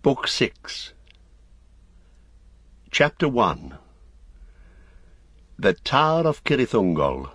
Book 6. Chapter 1. The Tower of Cirithungol.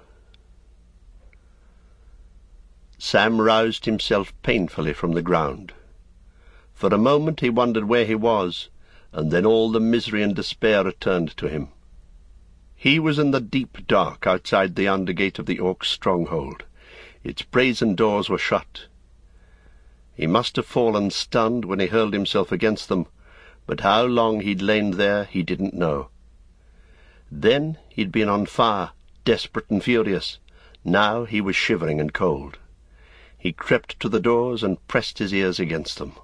Sam roused himself painfully from the ground. For a moment he wondered where he was, and then all the misery and despair returned to him. He was in the deep dark outside the undergate of the Orcs' stronghold. Its brazen doors were shut. He must have fallen stunned when he hurled himself against them, but how long he'd lain there he didn't know. Then he'd been on fire, desperate and furious. Now he was shivering and cold. He crept to the doors and pressed his ears against them.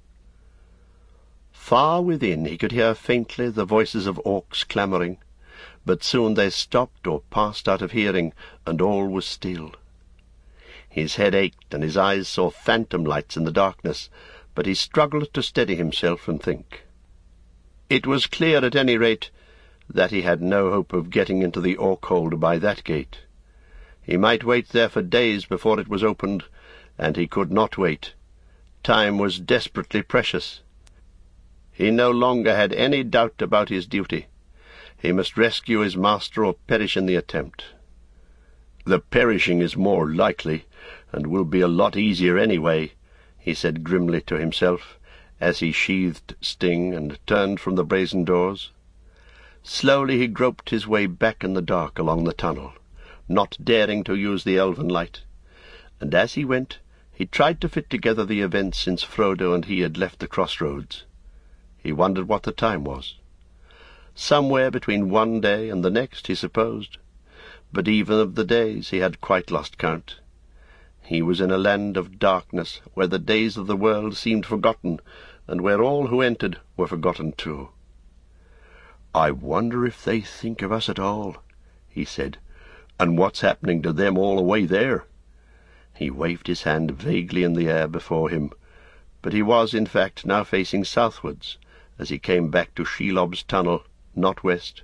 Far within he could hear faintly the voices of Orcs clamouring, but soon they stopped or passed out of hearing, and all was still. His head ached, and his eyes saw phantom lights in the darkness, but he struggled to steady himself and think. It was clear, at any rate, that he had no hope of getting into the Orkhold by that gate. He might wait there for days before it was opened, and he could not wait. Time was desperately precious. He no longer had any doubt about his duty. He must rescue his master or perish in the attempt. "The perishing is more likely, and will be a lot easier anyway," he said grimly to himself, as he sheathed Sting and turned from the brazen doors. Slowly he groped his way back in the dark along the tunnel, not daring to use the elven light, and as he went he tried to fit together the events since Frodo and he had left the crossroads. He wondered what the time was. Somewhere between one day and the next, he supposed, but even of the days he had quite lost count. He was in a land of darkness, where the days of the world seemed forgotten, and where all who entered were forgotten too. "I wonder if they think of us at all," he said, "and what's happening to them all away there?" He waved his hand vaguely in the air before him, but he was, in fact, now facing southwards, as he came back to Shelob's tunnel, not west.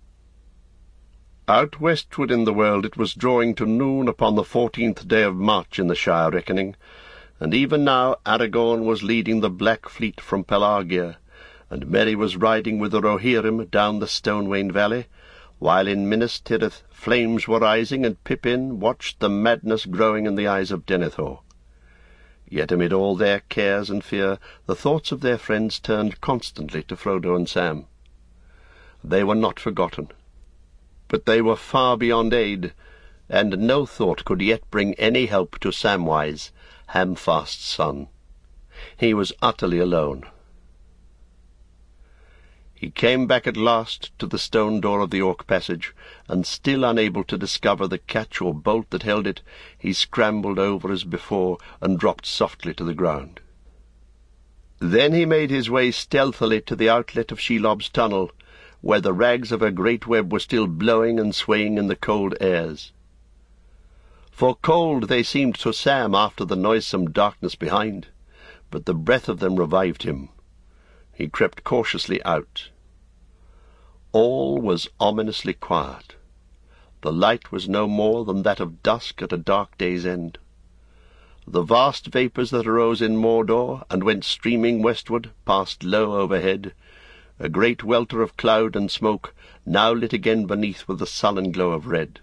Out westward in the world it was drawing to noon upon the 14th day of March in the Shire reckoning, and even now Aragorn was leading the Black Fleet from Pelargir, and Merry was riding with the Rohirrim down the Stonewain valley, while in Minas Tirith flames were rising, and Pippin watched the madness growing in the eyes of Denethor. Yet amid all their cares and fear, the thoughts of their friends turned constantly to Frodo and Sam. They were not forgotten, but they were far beyond aid, and no thought could yet bring any help to Samwise, Hamfast's son. He was utterly alone. He came back at last to the stone door of the Orc passage, and still unable to discover the catch or bolt that held it, he scrambled over as before and dropped softly to the ground. Then he made his way stealthily to the outlet of Shelob's tunnel, where the rags of her great web were still blowing and swaying in the cold airs. For cold they seemed to Sam after the noisome darkness behind, but the breath of them revived him. He crept cautiously out. All was ominously quiet. The light was no more than that of dusk at a dark day's end. The vast vapours that arose in Mordor and went streaming westward passed low overhead. A great welter of cloud and smoke now lit again beneath with a sullen glow of red.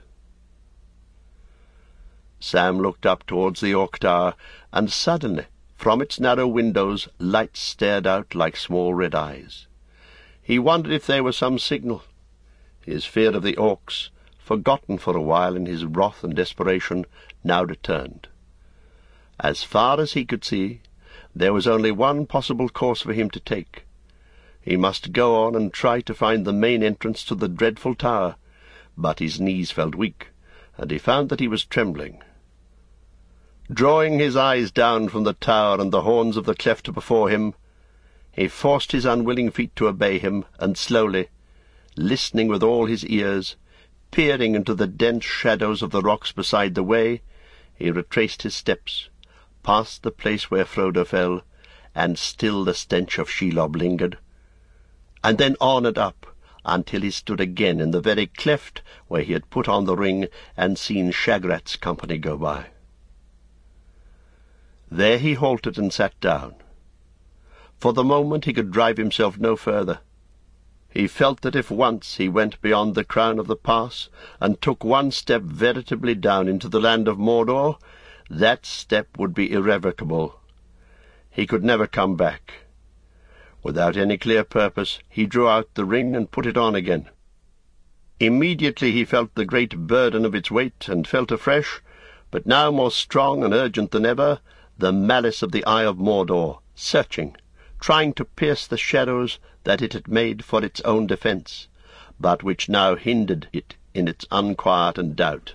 Sam looked up towards the Orc Tower, and suddenly, from its narrow windows, lights stared out like small red eyes. He wondered if they were some signal. His fear of the Orcs, forgotten for a while in his wrath and desperation, now returned. As far as he could see, there was only one possible course for him to take. He must go on and try to find the main entrance to the dreadful tower, but his knees felt weak, and he found that he was trembling. Drawing his eyes down from the tower and the horns of the cleft before him, he forced his unwilling feet to obey him, and slowly, listening with all his ears, peering into the dense shadows of the rocks beside the way, he retraced his steps, past the place where Frodo fell, and still the stench of Shelob lingered, and then on and up, until he stood again in the very cleft where he had put on the ring and seen Shagrat's company go by. There he halted and sat down. For the moment he could drive himself no further. He felt that if once he went beyond the crown of the pass, and took one step veritably down into the land of Mordor, that step would be irrevocable. He could never come back. Without any clear purpose, he drew out the ring and put it on again. Immediately he felt the great burden of its weight, and felt afresh, but now more strong and urgent than ever, the malice of the Eye of Mordor, searching, trying to pierce the shadows that it had made for its own defence, but which now hindered it in its unquiet and doubt.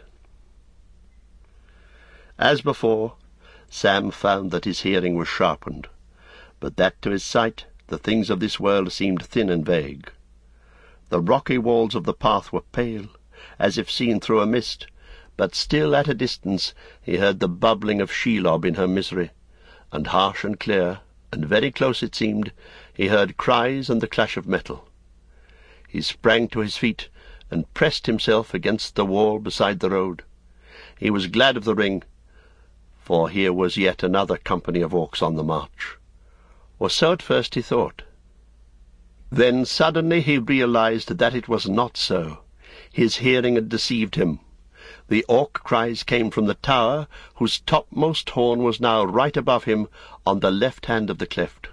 As before, Sam found that his hearing was sharpened, but that to his sight the things of this world seemed thin and vague. The rocky walls of the path were pale, as if seen through a mist, but still at a distance he heard the bubbling of Shelob in her misery, and harsh and clear, and very close it seemed, he heard cries and the clash of metal. He sprang to his feet, and pressed himself against the wall beside the road. He was glad of the ring, for here was yet another company of orcs on the march. Or so at first he thought. Then suddenly he realized that it was not so. His hearing had deceived him. The orc cries came from the tower, whose topmost horn was now right above him on the left hand of the cleft.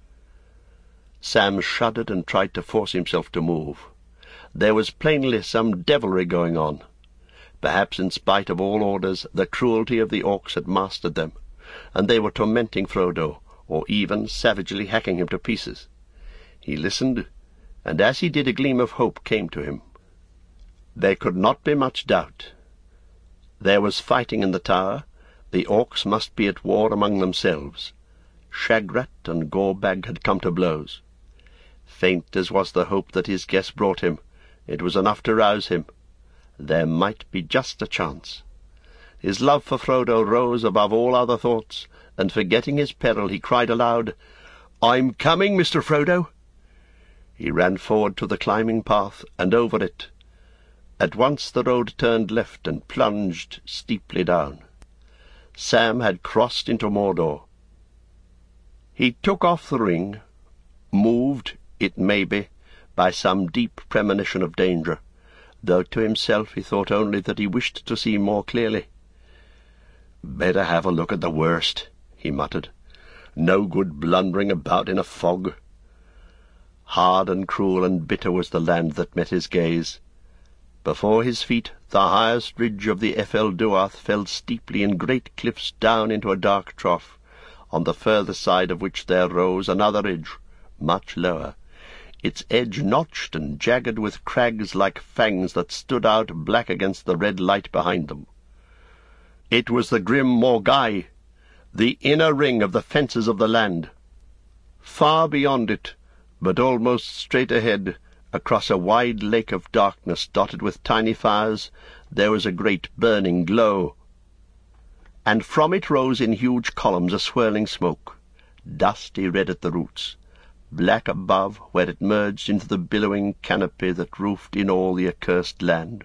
Sam shuddered and tried to force himself to move. There was plainly some devilry going on. Perhaps in spite of all orders, the cruelty of the orcs had mastered them, and they were tormenting Frodo, or even savagely hacking him to pieces. He listened, and as he did a gleam of hope came to him. There could not be much doubt. There was fighting in the tower. The orcs must be at war among themselves. Shagrat and Gorbag had come to blows. Faint as was the hope that his guess brought him, it was enough to rouse him. There might be just a chance. His love for Frodo rose above all other thoughts, and forgetting his peril, he cried aloud, "I'm coming, Mr. Frodo!" He ran forward to the climbing path, and over it. At once the road turned left and plunged steeply down. Sam had crossed into Mordor. He took off the ring, moved, it may be, by some deep premonition of danger, though to himself he thought only that he wished to see more clearly. "Better have a look at the worst," he muttered. "No good blundering about in a fog." Hard and cruel and bitter was the land that met his gaze. Before his feet the highest ridge of the Ephel Duath fell steeply in great cliffs down into a dark trough, on the further side of which there rose another ridge, much lower, its edge notched and jagged with crags like fangs that stood out black against the red light behind them. It was the grim Morgai, the inner ring of the fences of the land. Far beyond it, but almost straight ahead, across a wide lake of darkness dotted with tiny fires, there was a great burning glow, and from it rose in huge columns a swirling smoke, dusty red at the roots, black above where it merged into the billowing canopy that roofed in all the accursed land.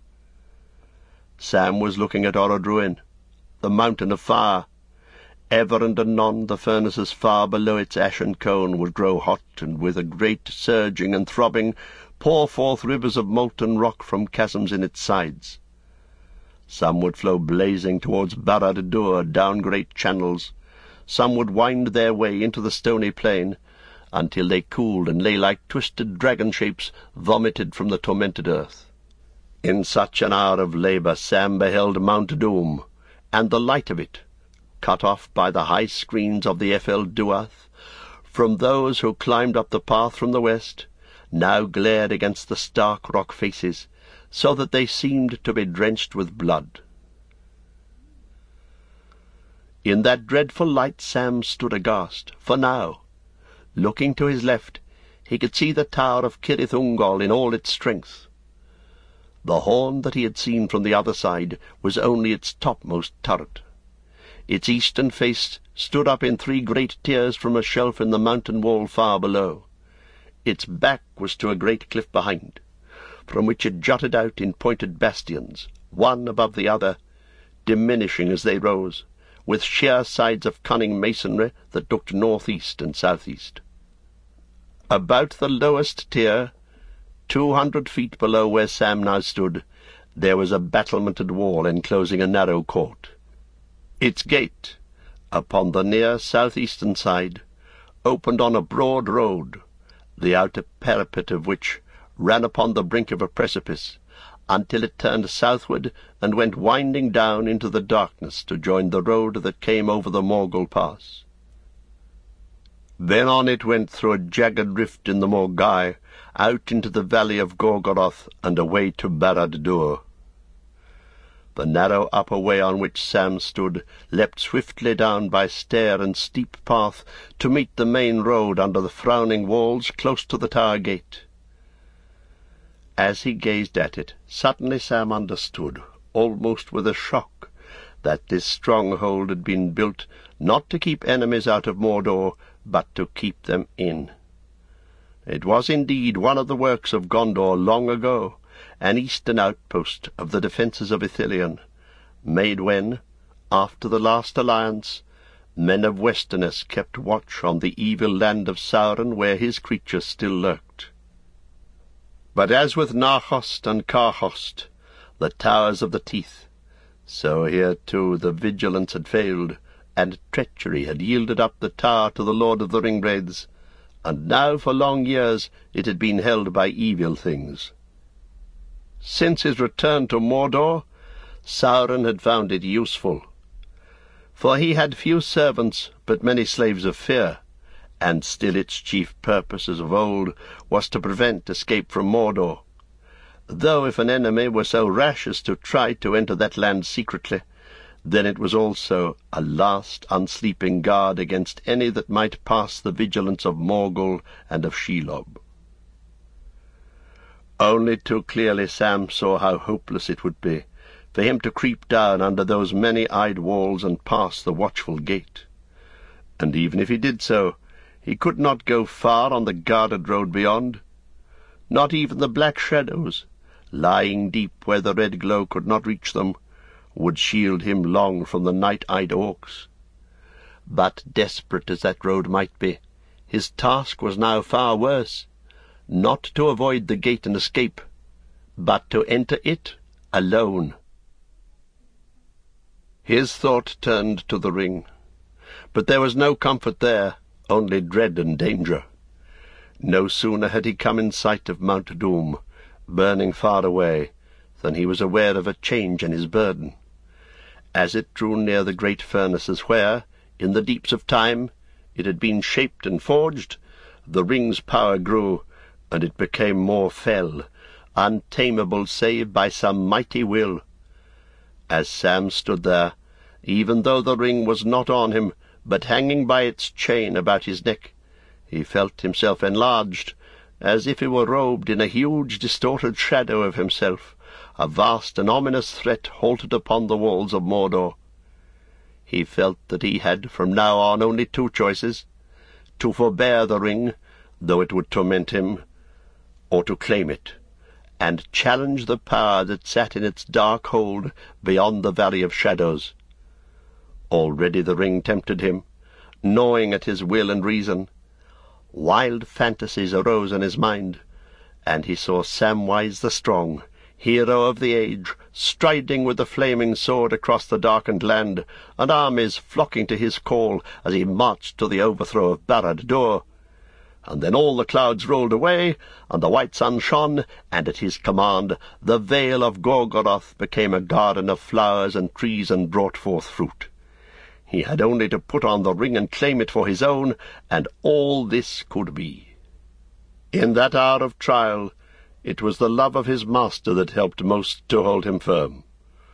Sam was looking at Orodruin, the mountain of fire. Ever and anon the furnaces far below its ashen cone would grow hot, and with a great surging and throbbing pour forth rivers of molten rock from chasms in its sides. Some would flow blazing towards Barad-dûr down great channels. Some would wind their way into the stony plain, until they cooled and lay like twisted dragon shapes vomited from the tormented earth. In such an hour of labour Sam beheld Mount Doom, and the light of it, cut off by the high screens of the Ephel Duath, from those who climbed up the path from the west, now glared against the stark rock faces, so that they seemed to be drenched with blood. In that dreadful light Sam stood aghast, for now, looking to his left, he could see the tower of Cirith Ungol in all its strength. The horn that he had seen from the other side was only its topmost turret. Its eastern face stood up in 3 great tiers from a shelf in the mountain wall far below. Its back was to a great cliff behind, from which it jutted out in pointed bastions, one above the other, diminishing as they rose, with sheer sides of cunning masonry that looked north-east and south-east. About the lowest tier, 200 feet below where Sam now stood, there was a battlemented wall enclosing a narrow court. Its gate, upon the near south-eastern side, opened on a broad road, the outer parapet of which ran upon the brink of a precipice, until it turned southward and went winding down into the darkness to join the road that came over the Morgul Pass. Then on it went through a jagged rift in the Morgai, out into the valley of Gorgoroth and away to Barad-dûr. The narrow upper way on which Sam stood leapt swiftly down by stair and steep path to meet the main road under the frowning walls close to the tower gate. As he gazed at it, suddenly Sam understood, almost with a shock, that this stronghold had been built not to keep enemies out of Mordor, but to keep them in. It was indeed one of the works of Gondor long ago, an eastern outpost of the defences of Ithilien, made when, after the last alliance, men of Westerness kept watch on the evil land of Sauron where his creatures still lurked. But as with Narhost and Karhost, the towers of the Teeth, so here too the vigilance had failed, and treachery had yielded up the tower to the Lord of the Ringwraiths, and now for long years it had been held by evil things. Since his return to Mordor, Sauron had found it useful, for he had few servants but many slaves of fear, and still its chief purpose as of old was to prevent escape from Mordor, though if an enemy were so rash as to try to enter that land secretly, then it was also a last unsleeping guard against any that might pass the vigilance of Morgul and of Shelob. Only too clearly Sam saw how hopeless it would be for him to creep down under those many-eyed walls and pass the watchful gate. And even if he did so, he could not go far on the guarded road beyond. Not even the black shadows, lying deep where the red glow could not reach them, would shield him long from the night-eyed orcs. But desperate as that road might be, his task was now far worse, not to avoid the gate and escape, but to enter it alone. His thought turned to the ring, but there was no comfort there, only dread and danger. No sooner had he come in sight of Mount Doom, burning far away, than he was aware of a change in his burden. As it drew near the great furnaces where, in the deeps of time, it had been shaped and forged, the ring's power grew, and it became more fell, untamable save by some mighty will. As Sam stood there, even though the ring was not on him, but hanging by its chain about his neck, he felt himself enlarged, as if he were robed in a huge distorted shadow of himself. A vast and ominous threat halted upon the walls of Mordor. He felt that he had from now on only two choices: to forbear the ring, though it would torment him, or to claim it, and challenge the power that sat in its dark hold beyond the Valley of Shadows. Already the ring tempted him, gnawing at his will and reason. Wild fantasies arose in his mind, and he saw Samwise the Strong, hero of the age, striding with the flaming sword across the darkened land, and armies flocking to his call as he marched to the overthrow of Barad-dûr. And then all the clouds rolled away, and the white sun shone, and at his command the vale of Gorgoroth became a garden of flowers and trees and brought forth fruit. He had only to put on the ring and claim it for his own, and all this could be. In that hour of trial, it was the love of his master that helped most to hold him firm.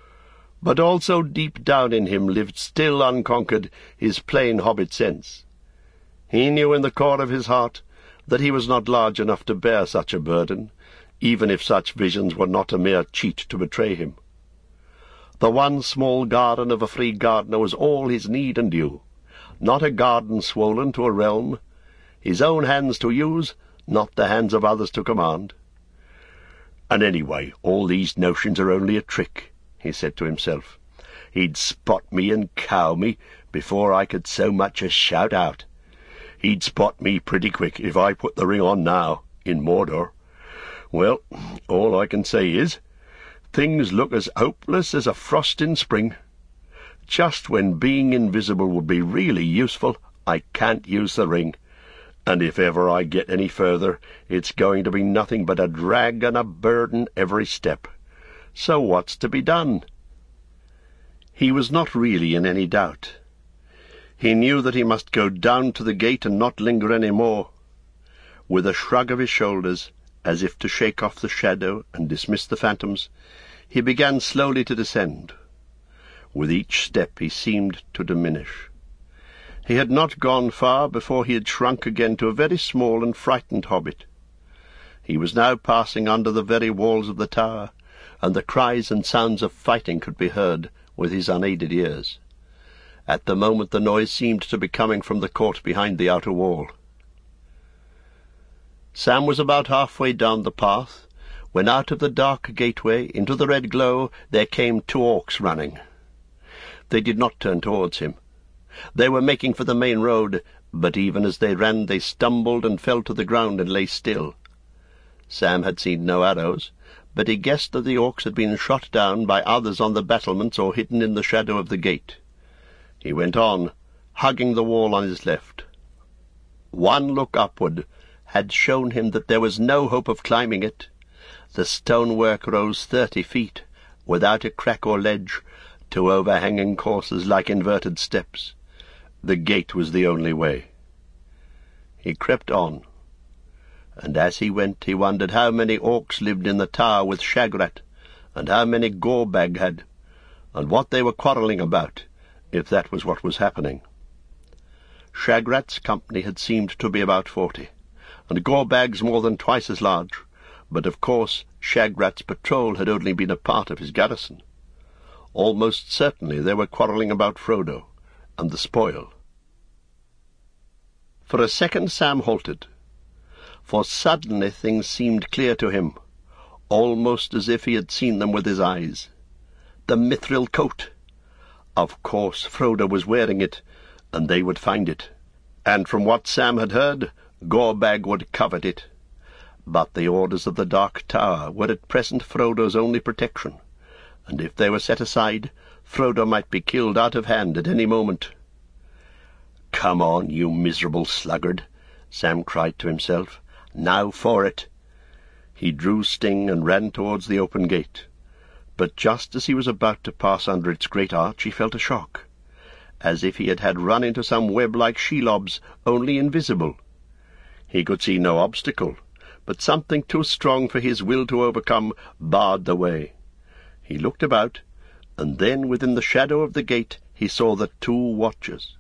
But also deep down in him lived still unconquered his plain hobbit sense. He knew in the core of his heart that he was not large enough to bear such a burden, even if such visions were not a mere cheat to betray him. The one small garden of a free gardener was all his need and due, not a garden swollen to a realm, his own hands to use, not the hands of others to command. And anyway, all these notions are only a trick, he said to himself. he'd spot me and cow me before I could so much as shout out. He'd spot me pretty quick if I put the ring on now, in Mordor. Well, all I can say is, things look as hopeless as a frost in spring. Just when being invisible would be really useful, I can't use the ring, and if ever I get any further, it's going to be nothing but a drag and a burden every step. So what's to be done?" He was not really in any doubt. He knew that he must go down to the gate and not linger any more. With a shrug of his shoulders, as if to shake off the shadow and dismiss the phantoms, he began slowly to descend. With each step he seemed to diminish. He had not gone far before he had shrunk again to a very small and frightened hobbit. He was now passing under the very walls of the tower, and the cries and sounds of fighting could be heard with his unaided ears. At the moment the noise seemed to be coming from the court behind the outer wall. Sam was about halfway down the path, when out of the dark gateway into the red glow there came 2 orcs running. They did not turn towards him. They were making for the main road, but even as they ran they stumbled and fell to the ground and lay still. Sam had seen no arrows, but he guessed that the orcs had been shot down by others on the battlements or hidden in the shadow of the gate. He went on, hugging the wall on his left. One look upward had shown him that there was no hope of climbing it. The stonework rose 30 feet, without a crack or ledge, to overhanging courses like inverted steps. The gate was the only way. He crept on, and as he went he wondered how many orcs lived in the tower with Shagrat, and how many Gorbag had, and what they were quarrelling about, if that was what was happening. Shagrat's company had seemed to be about 40, and Gorbag's more than twice as large, but of course Shagrat's patrol had only been a part of his garrison. Almost certainly they were quarrelling about Frodo and the spoil. For a second Sam halted, for suddenly things seemed clear to him, almost as if he had seen them with his eyes. The mithril coat! Of course Frodo was wearing it, and they would find it. And from what Sam had heard, Gorbag would covet it. But the orders of the Dark Tower were at present Frodo's only protection, and if they were set aside, Frodo might be killed out of hand at any moment. "Come on, you miserable sluggard," Sam cried to himself. "Now for it." He drew Sting and ran towards the open gate. But just as he was about to pass under its great arch, he felt a shock, as if he had run into some web like Shelob's, only invisible. He could see no obstacle, but something too strong for his will to overcome barred the way. He looked about, and then within the shadow of the gate he saw the 2 watchers.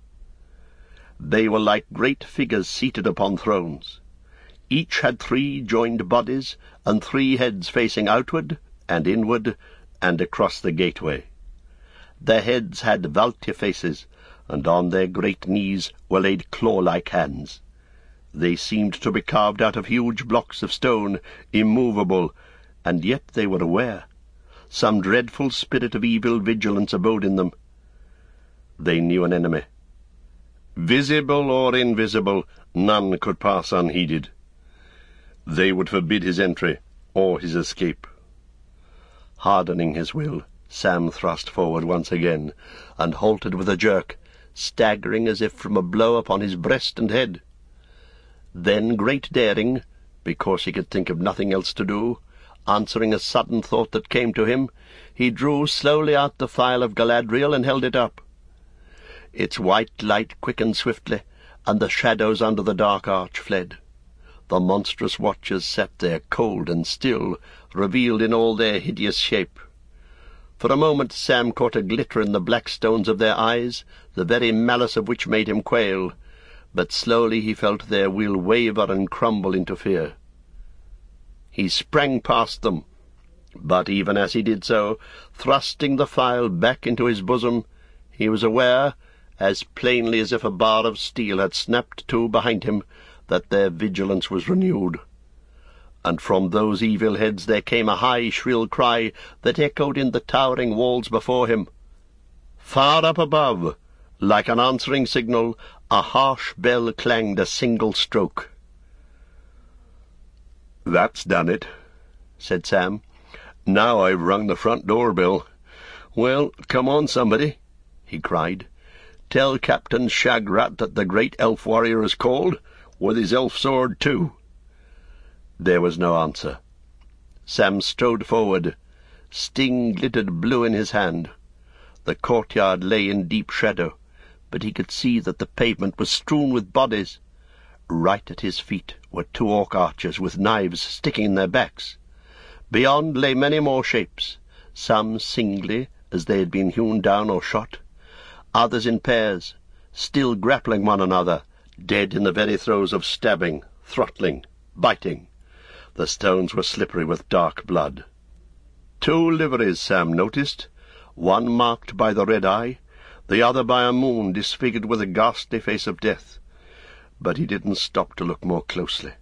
They were like great figures seated upon thrones. Each had 3 joined bodies, and 3 heads facing outward and inward and across the gateway. Their heads had Valtya faces, and on their great knees were laid claw-like hands. They seemed to be carved out of huge blocks of stone, immovable, and yet they were aware. Some dreadful spirit of evil vigilance abode in them. They knew an enemy. Visible or invisible, none could pass unheeded. They would forbid his entry or his escape. Hardening his will, Sam thrust forward once again, and halted with a jerk, staggering as if from a blow upon his breast and head. Then, great daring, because he could think of nothing else to do, answering a sudden thought that came to him, he drew slowly out the phial of Galadriel and held it up. Its white light quickened swiftly, and the shadows under the dark arch fled. The monstrous watchers sat there, cold and still, revealed in all their hideous shape. For a moment Sam caught a glitter in the black stones of their eyes, the very malice of which made him quail, but slowly he felt their will waver and crumble into fear. He sprang past them, but even as he did so, thrusting the phial back into his bosom, he was aware, as plainly as if a bar of steel had snapped to behind him, that their vigilance was renewed. And from those evil heads there came a high, shrill cry that echoed in the towering walls before him. Far up above, like an answering signal, a harsh bell clanged a single stroke. "That's done it," said Sam. "Now I've rung the front door bell. Well, come on, somebody," he cried. "Tell Captain Shagrat that the great elf warrior is called, with his elf sword too." There was no answer. Sam strode forward. Sting glittered blue in his hand. The courtyard lay in deep shadow, but he could see that the pavement was strewn with bodies. Right at his feet were 2 orc archers with knives sticking in their backs. Beyond lay many more shapes, some singly, as they had been hewn down or shot, others in pairs, still grappling one another, dead in the very throes of stabbing, throttling, biting. The stones were slippery with dark blood. 2 liveries Sam noticed, one marked by the red eye, the other by a moon disfigured with a ghastly face of death. But he didn't stop to look more closely.